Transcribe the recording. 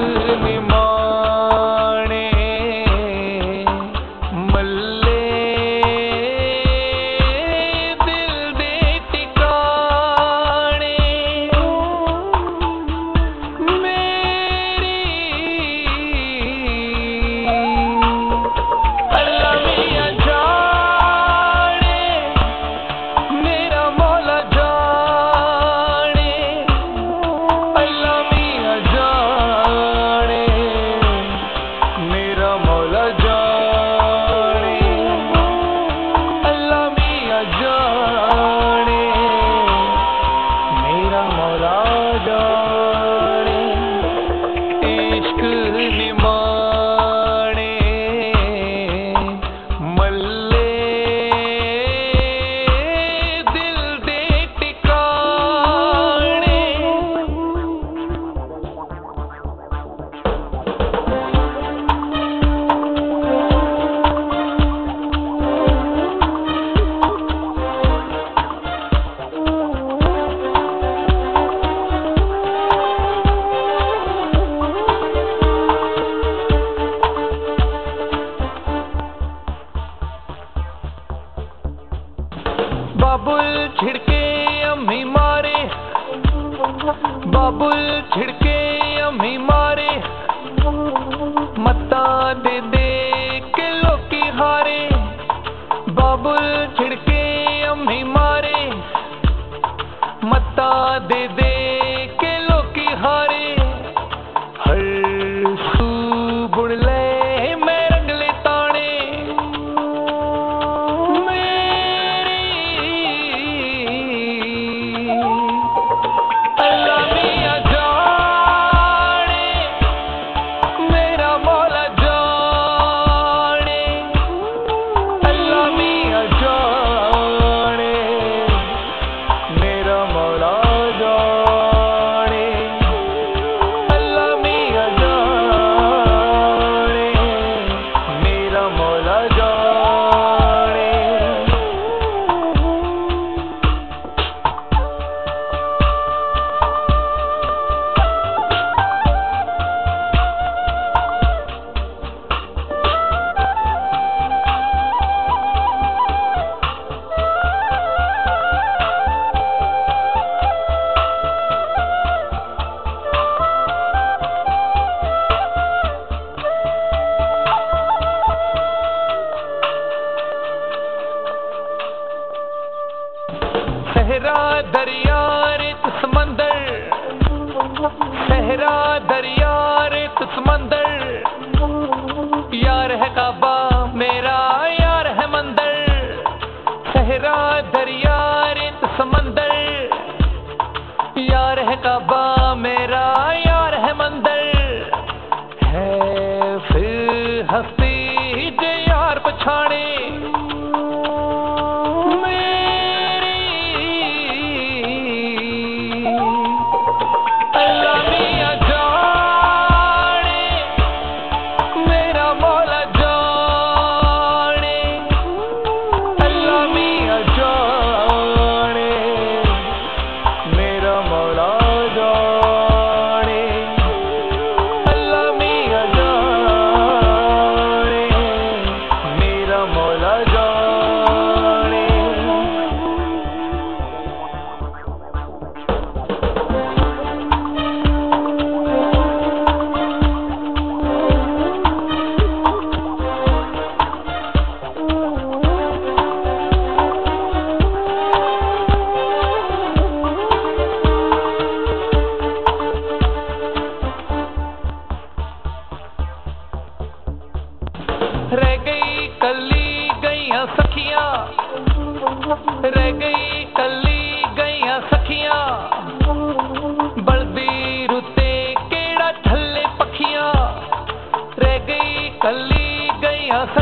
निमाणे मल्ले दिल दे टिकाणे मेरी अल्लाह मियां जाने मेरा मौला जाने अल्लाह मियां जाने मेरा मौला जाने अल्लाह मियां जाने मेरा मौला जाने इश्क निमाणे मल्ले दिल दे टिकाणे बाबुल छिड़के अम्मी मारे बाबुल छिड़के अम्मी मारे मत्ता दे दे के लोकी हारे बाबुल छिड़के अम्मी मारे मत्ता दे दे के लोकी हारे हर सू बुड़ ले मैं रंगले ताने अल्लाह मियां जाने मेरा मौला जाने अल्लाह मियां जाने मेरा मौला जाने अल्लाह मियां जाने मेरा मौला जाने सहरा दरिया रेत समंदर सहरा दरिया रेत समंदर यार है काबा मेरा यार है मंदिर सहरा दरिया रेत समंदर यार है काबा मेरा यार है मंदिर है फिर हस्ती जे यार पछाणे अल्लाह मियां जाने मेरा मौला जाने अल्लाह मियां जाने मेरा मौला जाने अल्लाह मियां जाने मेरा मौला जाने रह गई कली गईयां सखियां रह गई कली गईयां सखियां बलदी रुते केड़ा थल्ले पखियां रह गई कली गईयां